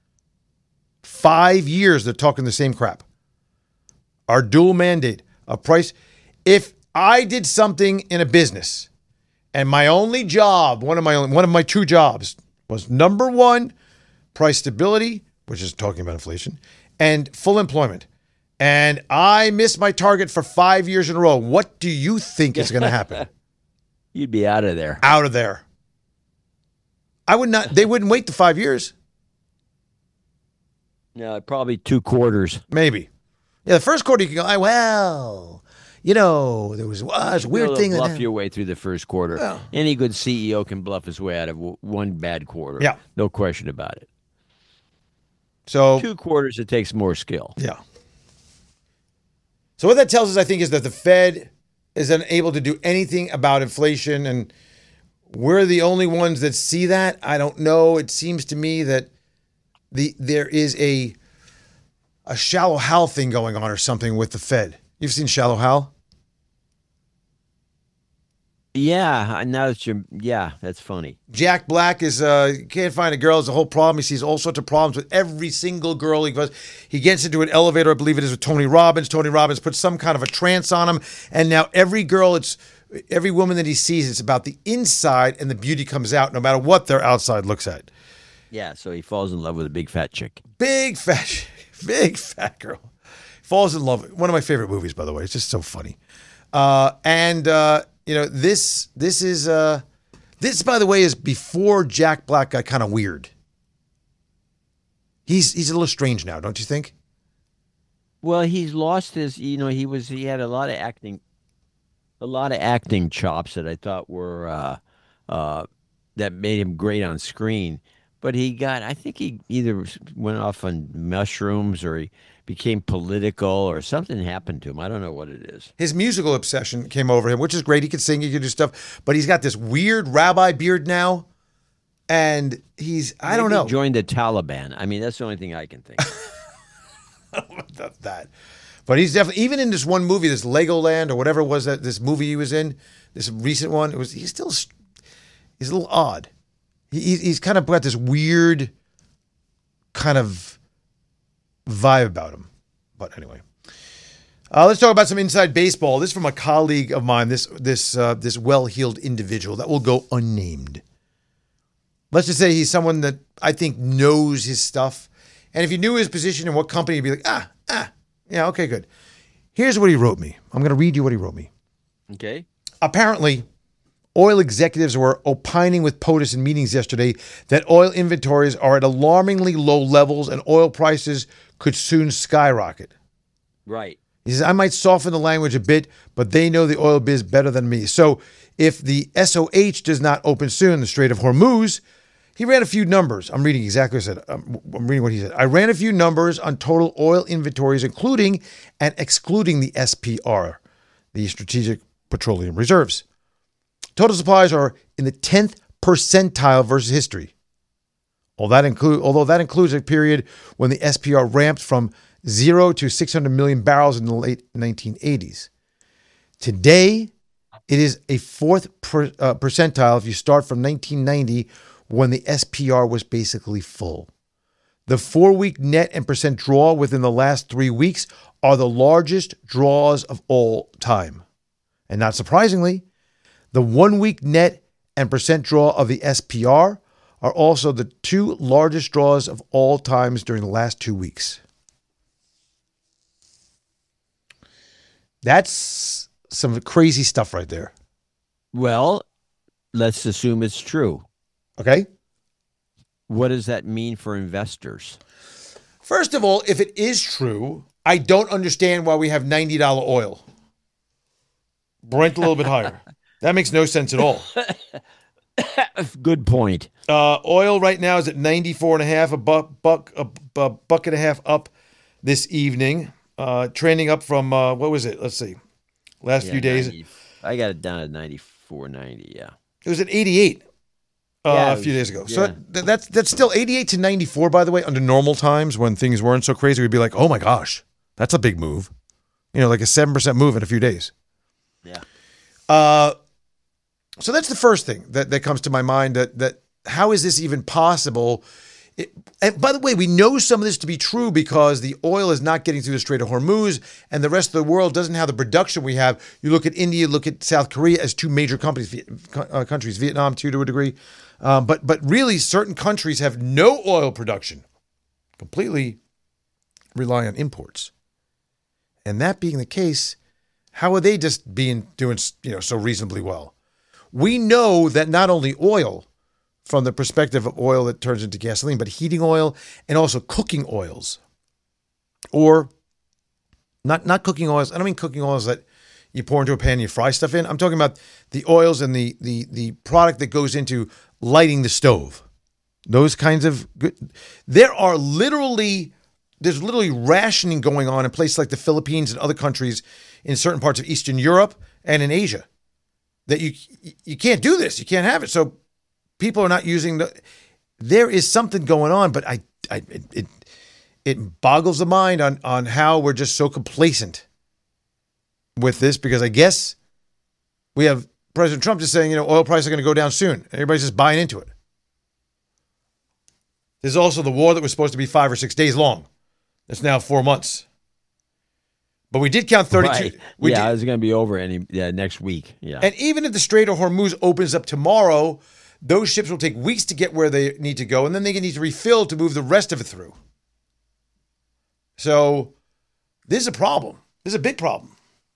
5 years they're talking the same crap. Our dual mandate of price. If I did something in a business and my only job, one of my 2 jobs was number 1, price stability, which is talking about inflation, and full employment, and I missed my target for 5 years in a row, what do you think is going to happen? You'd be out of there. Out of there. I would not. They wouldn't wait the 5 years. No, probably 2 quarters. Maybe. Yeah, the first quarter you can go, there was a weird thing. Bluff your way through the first quarter. Yeah. Any good CEO can bluff his way out of one bad quarter. Yeah. No question about it. So 2 quarters, it takes more skill. Yeah. So what that tells us, I think, is that the Fed is unable to do anything about inflation, and we're the only ones that see that. I don't know. It seems to me that there is a Shallow Hal thing going on or something with the Fed. You've seen Shallow Hal? Yeah, that's funny. Jack Black is can't find a girl. It's a whole problem. He sees all sorts of problems with every single girl he goes. He gets into an elevator, I believe it is, with Tony Robbins. Tony Robbins puts some kind of a trance on him, and now every woman that he sees, it's about the inside, and the beauty comes out no matter what their outside looks at. Yeah, so he falls in love with a big fat chick. Big fat girl. Falls in love. One of my favorite movies, by the way. It's just so funny. This, by the way, is before Jack Black got kind of weird. He's a little strange now, don't you think? Well, he's lost his, he had a lot of acting chops that I thought were that made him great on screen. But I think he either went off on mushrooms or he became political or something happened to him. I don't know what it is. His musical obsession came over him, which is great. He can sing, he can do stuff, but he's got this weird rabbi beard now. And I don't know. He joined the Taliban. I mean, that's the only thing I can think of. I don't know about that. But he's definitely, even in this one movie, this Legoland or whatever it was that this movie he was in, this recent one, he's a little odd. He's kind of got this weird kind of vibe about him. But anyway, let's talk about some inside baseball. This is from a colleague of mine, this well-heeled individual that will go unnamed. Let's just say he's someone that I think knows his stuff. And if you knew his position and what company, you'd be like, yeah, okay, good. Here's what he wrote me. I'm going to read you what he wrote me. Okay. Apparently, oil executives were opining with POTUS in meetings yesterday that oil inventories are at alarmingly low levels and oil prices could soon skyrocket. Right. He says, I might soften the language a bit, but they know the oil biz better than me. So if the SOH does not open soon, the Strait of Hormuz, he ran a few numbers. I'm reading exactly what he said. I'm reading what he said. I ran a few numbers on total oil inventories, including and excluding the SPR, the Strategic Petroleum Reserves. Total supplies are in the 10th percentile versus history. Although that includes a period when the SPR ramped from 0 to 600 million barrels in the late 1980s. Today, it is a 4th percentile if you start from 1990 when the SPR was basically full. The 4-week net and percent draw within the last 3 weeks are the largest draws of all time. And not surprisingly, the 1-week net and percent draw of the SPR are also the 2 largest draws of all times during the last 2 weeks. That's some crazy stuff right there. Well, let's assume it's true. Okay? What does that mean for investors? First of all, if it is true, I don't understand why we have $90 oil. Brent a little bit higher. That makes no sense at all. Good point. Oil right now is at 94.5, a buck and a half up this evening. Trending up from, what was it? Let's see. Last few days. I got it down at 94.90, yeah. It was at 88 a few days ago. So that's still 88 to 94, by the way, under normal times when things weren't so crazy. We'd be like, oh my gosh, that's a big move. Like a 7% move in a few days. Yeah. So that's the first thing that comes to my mind, that how is this even possible? And by the way, we know some of this to be true because the oil is not getting through the Strait of Hormuz and the rest of the world doesn't have the production we have. You look at India, look at South Korea as two major countries, Vietnam too to a degree. But really certain countries have no oil production, completely rely on imports. And that being the case, how are they just doing so reasonably well? We know that not only oil, from the perspective of oil that turns into gasoline, but heating oil and also cooking oils. Or not cooking oils. I don't mean cooking oils that you pour into a pan and you fry stuff in. I'm talking about the oils and the product that goes into lighting the stove. Those kinds of good. There's literally rationing going on in places like the Philippines and other countries in certain parts of Eastern Europe and in Asia. That you can't do this. You can't have it. So people are not using there is something going on, but it boggles the mind on how we're just so complacent with this, because I guess we have President Trump just saying, oil prices are going to go down soon. Everybody's just buying into it. There's also the war that was supposed to be 5 or 6 days long. It's now 4 months. But we did count 32. Right. It's going to be over next week. Yeah. And even if the Strait of Hormuz opens up tomorrow, those ships will take weeks to get where they need to go, and then they need to refill to move the rest of it through. So this is a problem. This is a big problem.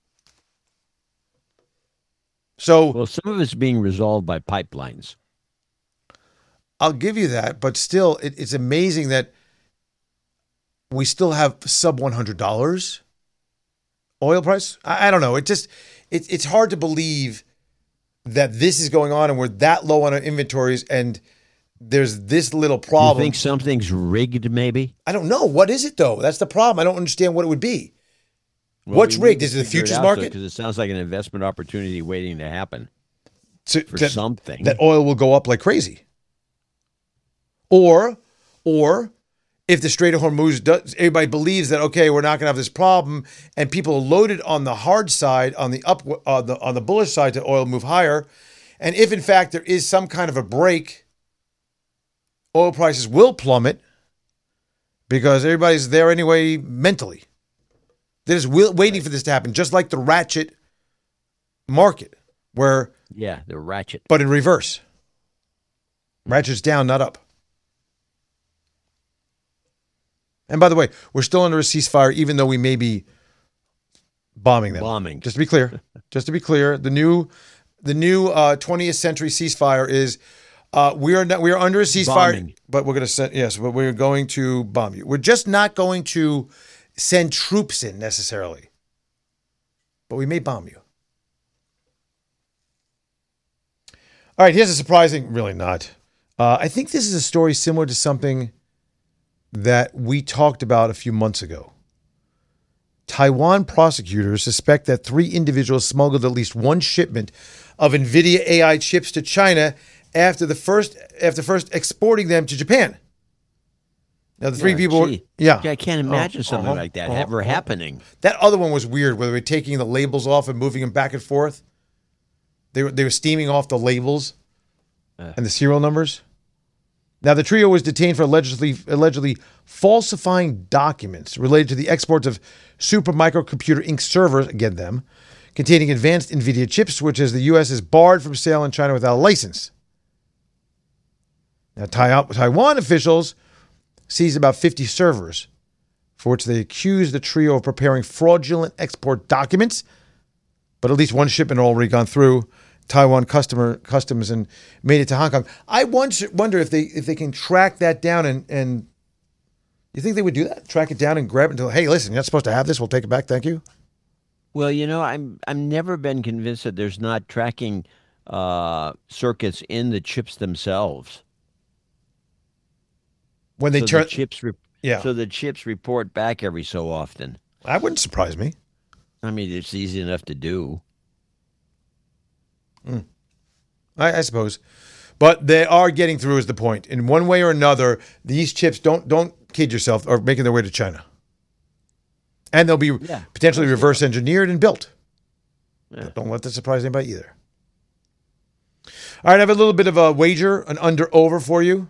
Well, some of it's being resolved by pipelines. I'll give you that, but still, it's amazing that we still have sub $100 oil price. I don't know. It's hard to believe that this is going on and we're that low on our inventories and there's this little problem. You think something's rigged, maybe? I don't know. What is it, though? That's the problem. I don't understand what it would be. Well, what's rigged? Is it the futures market? Because it sounds like an investment opportunity waiting to happen for something. That oil will go up like crazy. Or if the Strait of Hormuz does, everybody believes that, okay, we're not going to have this problem, and people are loaded on the hard side, on the bullish side to oil move higher, and if in fact there is some kind of a break, oil prices will plummet because everybody's there anyway mentally. They're just waiting for this to happen, just like the ratchet market, where the ratchet, but in reverse. Ratchet's down, not up. And by the way, we're still under a ceasefire, even though we may be bombing them. Just to be clear, the new 20th century ceasefire is we are under a ceasefire, bombing. But we're going to send but we're going to bomb you. We're just not going to send troops in necessarily, but we may bomb you. All right, here's a surprising, really not. I think this is a story similar to something that we talked about a few months ago. Taiwan prosecutors suspect that 3 individuals smuggled at least one shipment of NVIDIA AI chips to China after first exporting them to Japan. Now, the 3 people... I can't imagine something like that ever happening. That other one was weird, where they were taking the labels off and moving them back and forth. They were steaming off the labels and the serial numbers. Now, the trio was detained for allegedly falsifying documents related to the exports of Supermicro Inc. servers, again them, containing advanced NVIDIA chips, which the U.S. is barred from sale in China without a license. Now, Taiwan officials seized about 50 servers, for which they accused the trio of preparing fraudulent export documents, but at least one shipment had already gone through Taiwan customs and made it to Hong Kong. I wonder if they can track that down and you think they would do that? Track it down and grab it until, hey, listen, you're not supposed to have this. We'll take it back. Thank you. Well, I've never been convinced that there's not tracking circuits in the chips themselves. When they turn so the chips report back every so often. That wouldn't surprise me. I mean, it's easy enough to do. I suppose, but they are getting through. Is the point? In one way or another, these chips don't kid yourself are making their way to China, and they'll be potentially reverse engineered and built. Yeah. Don't let that surprise anybody either. All right, I have a little bit of a wager, an under/over for you.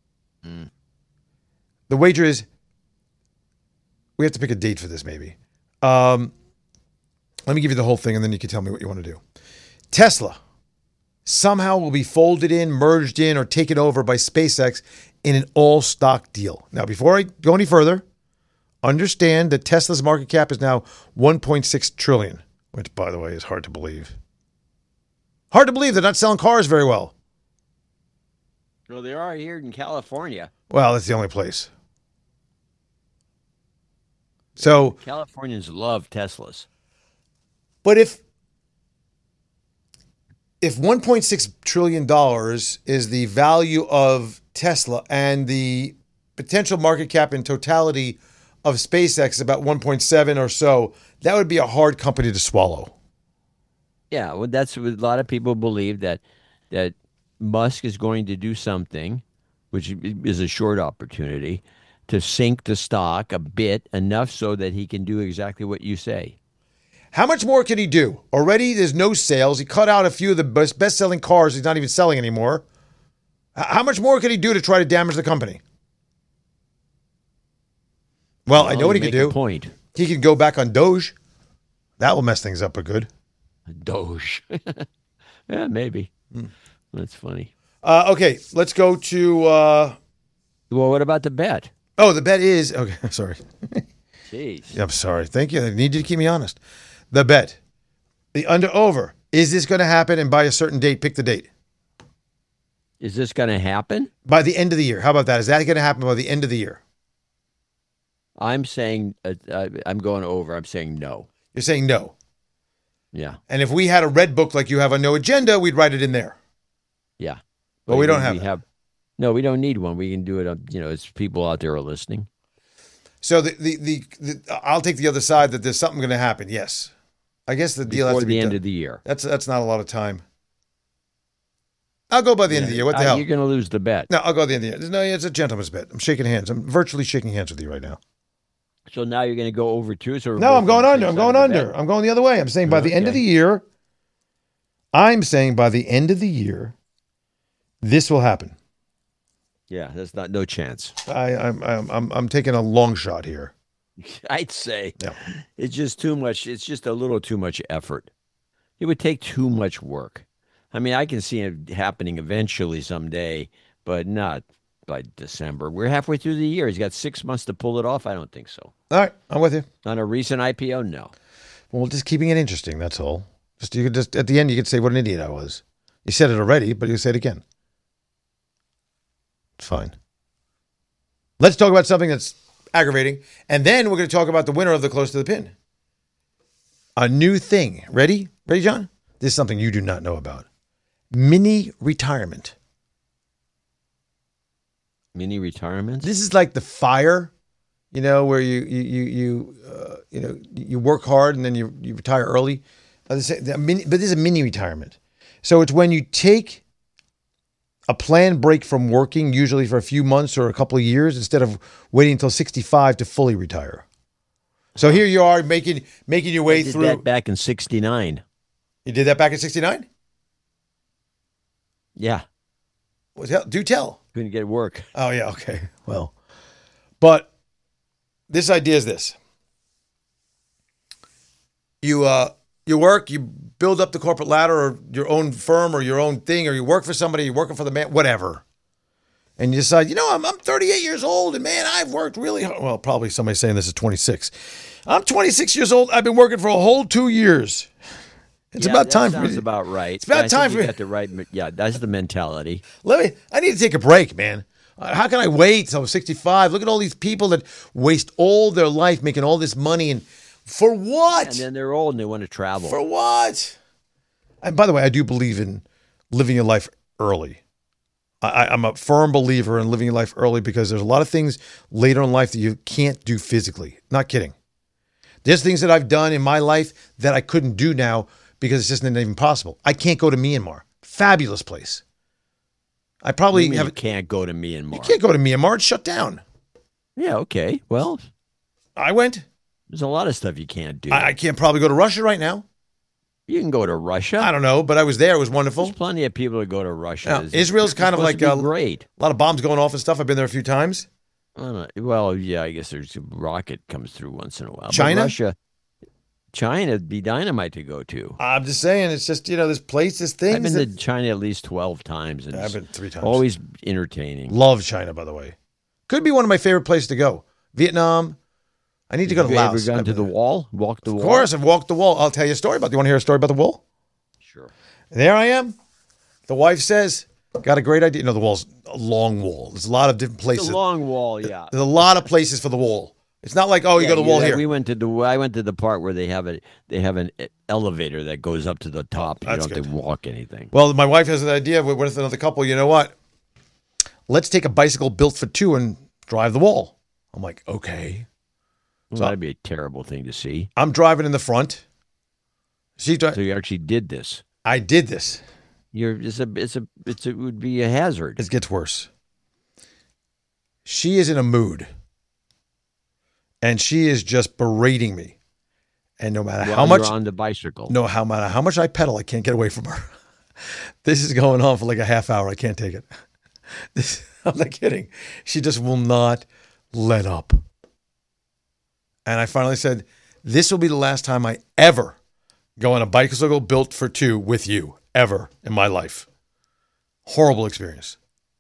The wager is we have to pick a date for this, maybe. Let me give you the whole thing, and then you can tell me what you want to do. Tesla somehow will be folded in, merged in, or taken over by SpaceX in an all-stock deal. Now, before I go any further, understand that Tesla's market cap is now $1.6 trillion, which, by the way, is hard to believe. Hard to believe they're not selling cars very well. Well, they are here in California. Well, that's the only place. So Californians love Teslas. But if $1.6 trillion is the value of Tesla and the potential market cap in totality of SpaceX is about 1.7 or so, that would be a hard company to swallow. Yeah, well, a lot of people believe that Musk is going to do something which is a short opportunity, to sink the stock a bit enough so that he can do exactly what you say. How much more can he do? Already there's no sales. He cut out a few of the best-selling cars he's not even selling anymore. How much more can he do to try to damage the company? Well, I know what he can do. Point. He can go back on Doge. That will mess things up a good. Doge. Yeah, maybe. That's funny. Okay, let's go to... Well, what about the bet? Oh, the bet is... Okay, sorry. Jeez. I'm sorry. Thank you. I need you to keep me honest. The bet. The under-over. Is this going to happen? And by a certain date, pick the date. Is this going to happen? By the end of the year. How about that? Is that going to happen by the end of the year? I'm saying, I'm going over. I'm saying no. You're saying no. Yeah. And if we had a red book like you have on No Agenda, we'd write it in there. Yeah. But we don't have that. No, we don't need one. We can do it. It's people out there are listening. So I'll take the other side that there's something going to happen. Yes. I guess the deal has Before to be the end done. of the year. That's not a lot of time. I'll go by the end of the year. What the hell? You're going to lose the bet. No, I'll go at the end of the year. No, it's a gentleman's bet. I'm shaking hands. I'm virtually shaking hands with you right now. So now you're going to go over too? So No, I'm going under. I'm going under. I'm going the other way. I'm saying by the end of the year, this will happen. Yeah, that's no chance. I'm taking a long shot here. I'd say Yeah. it's just too much. It's just a little too much effort. It would take too much work. I mean, I can see it happening eventually someday, but not by December. We're halfway through the year. He's got 6 months to pull it off. I don't think so. All right, I'm with you. On a recent IPO, no. Well, just keeping it interesting. That's all. You could just at the end, you could say what an idiot I was. You said it already, but you say it again. It's fine. Let's talk about something that's aggravating, and then we're going to talk about the winner of the Close to the Pin. A new thing. Ready? Ready, John? This is something you do not know about. Mini retirement. Mini retirements? This is like the FIRE, where you work hard and then you retire early. But this is a mini retirement. So it's when you take a planned break from working, usually for a few months or a couple of years, instead of waiting until 65 to fully retire. So here you are making your way through. I did that back in 69. You did that back in 69? Yeah. Do tell. Couldn't get work. Oh, yeah, okay. Well, but this idea is this. You work, you build up the corporate ladder or your own firm or your own thing, or you work for somebody, you're working for the man, whatever. And you decide, I'm 38 years old and man, I've worked really hard. Well, probably somebody saying this is 26. I'm 26 years old. I've been working for a whole 2 years. It's about time for me. Sounds about right. It's about time for me. You got the right. Yeah, that's the mentality. I need to take a break, man. How can I wait till I'm 65? Look at all these people that waste all their life making all this money, and for what? And then they're old and they want to travel. For what? And by the way, I do believe in living your life early. I'm a firm believer in living your life early because there's a lot of things later in life that you can't do physically. Not kidding. There's things that I've done in my life that I couldn't do now because it's just not even possible. I can't go to Myanmar. Fabulous place. I probably you can't go to Myanmar. You can't go to Myanmar. It's shut down. Yeah, okay. Well, I went. There's a lot of stuff you can't do. I can't probably go to Russia right now. You can go to Russia. I don't know, but I was there. It was wonderful. There's plenty of people that go to Russia. Now, Israel's kind of like great. A lot of bombs going off and stuff. I've been there a few times. Well, yeah, I guess there's a rocket comes through once in a while. China? But Russia, China would be dynamite to go to. I'm just saying, it's just, this place, this thing. I've been to China at least 12 times. And I've been 3 times. Always entertaining. Love China, by the way. Could be one of my favorite places to go. Vietnam. I need to go to Laos. Have you ever gone to the wall? Walked the wall? Of course, I've walked the wall. I'll tell you a story about it. You want to hear a story about the wall? Sure. There I am. The wife says, got a great idea. The wall's a long wall. There's a lot of different places. It's a long wall, yeah. There's a lot of places for the wall. It's not like, you go to the wall here. I went to the part where they have an elevator that goes up to the top. You don't have to walk anything. Well, my wife has an idea with another couple. You know what? Let's take a bicycle built for 2 and drive the wall. I'm like, okay. Well, that'd be a terrible thing to see. I'm driving in the front. So you actually did this. I did this. It would be a hazard. It gets worse. She is in a mood. And she is just berating me. And no matter how much you're on the bicycle. no matter how much I pedal, I can't get away from her. This is going on for like a half hour. I can't take it. I'm not kidding. She just will not let up. And I finally said, this will be the last time I ever go on a bicycle built for two with you, ever in my life. Horrible experience.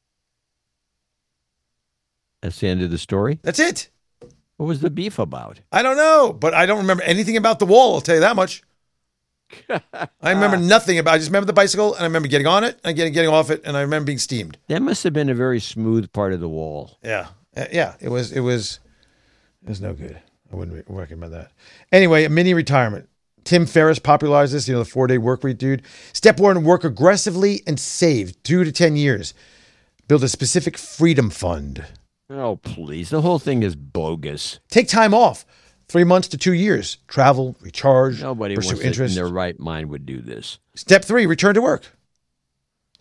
That's the end of the story? That's it. What was the beef about? I don't know, but I don't remember anything about the wall. I'll tell you that much. I remember nothing about. I just remember the bicycle, and I remember getting on it and getting off it, and I remember being steamed. That must have been a very smooth part of the wall. Yeah, yeah. It was no good. I wouldn't recommend that. Anyway, a mini retirement. Tim Ferriss popularized this. The 4-day work week dude. Step 1: work aggressively and save 2 to 10 years. Build a specific freedom fund. Oh, please. The whole thing is bogus. Take time off. 3 months to 2 years. Travel, recharge, Nobody pursue wants interest. in their right mind would do this. Step 3: return to work.